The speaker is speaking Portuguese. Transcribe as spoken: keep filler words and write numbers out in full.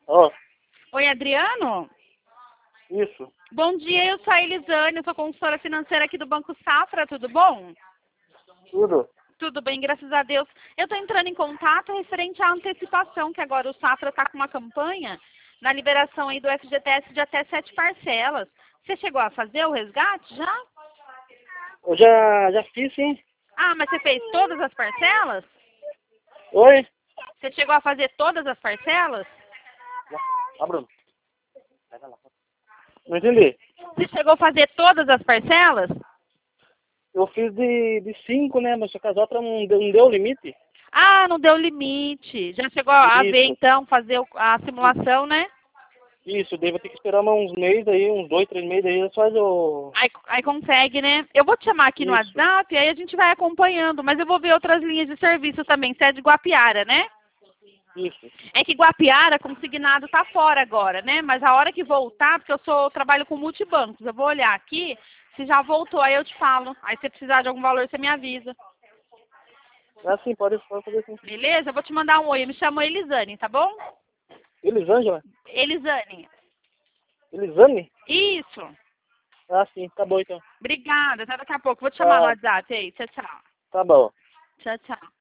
Ó, Oi, Adriano? isso. Bom dia, eu sou a Elisane, eu sou consultora financeira aqui do Banco Safra, tudo bom? Tudo. Tudo bem, graças a Deus. Eu estou entrando em contato referente à antecipação, que agora o Safra está com uma campanha na liberação aí do F G T S de até sete parcelas. Você chegou a fazer o resgate já? Eu já, já fiz, sim. Ah, mas você fez todas as parcelas? Oi? Você chegou a fazer todas as parcelas? Ah, Bruno. Pega lá. Não entendi. Você chegou a fazer todas as parcelas? Eu fiz de, de cinco, né? Mas só que as outras não deu, não deu limite. Ah, não deu limite. Já chegou a ver Isso. então, fazer o- a simulação, né? Isso, daí vou ter que esperar mais uns meses aí, uns dois, três meses aí, só o... Aí, aí consegue, né? Eu vou te chamar aqui no Isso. WhatsApp, aí a gente vai acompanhando, mas eu vou ver outras linhas de serviço também. Você é de Guapiara, né? Isso. É que Guapiara, consignado, tá fora agora, né? Mas a hora que voltar, porque eu sou trabalho com multibancos, eu vou olhar aqui, se já voltou, aí eu te falo. Aí se precisar de algum valor, você me avisa. Ah, sim, pode, pode fazer sim. Beleza? Eu vou te mandar um oi. Eu me chamo Elisane, tá bom? Elisângela? Elisane. Elisane? Isso. Ah, sim, tá bom então. Obrigada. Até daqui a pouco. Vou te chamar no Tá, WhatsApp aí. Tchau, tchau. tá bom. Tchau, tchau.